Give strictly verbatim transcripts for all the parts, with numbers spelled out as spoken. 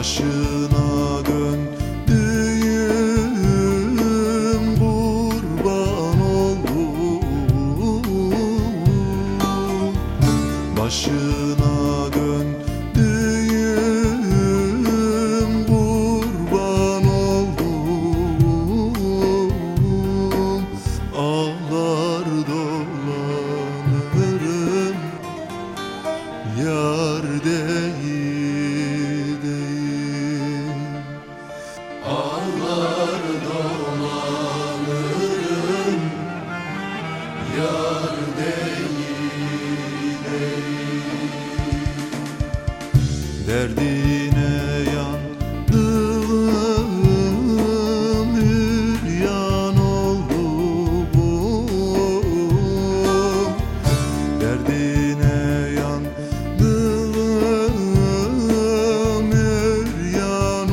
Başına döndüğüm kurban oldum. Başına döndüğüm kurban oldum. Ağlar dolanırım, yar değil değil. Ağlar dolanırım, yar değil değil. Derdine yandım, hüryan oldum. Derdine yandım, hüryan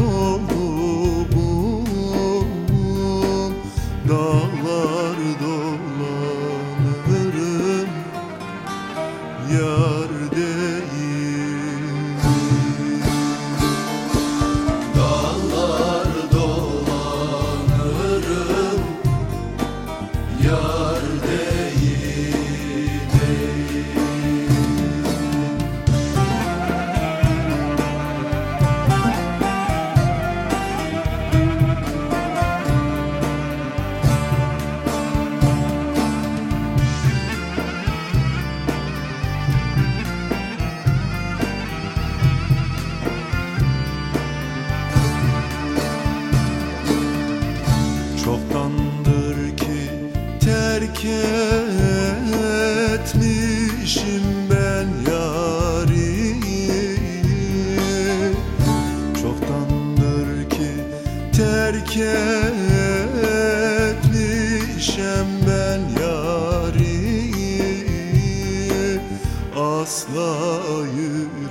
oldum. Dağlar dolanırım, yar değil. Dağlar dolanırım, yar değil değil. Çoktandır ki terk etmişim ben yâri. Çoktandır ki terk etmişim ben yâri. Asla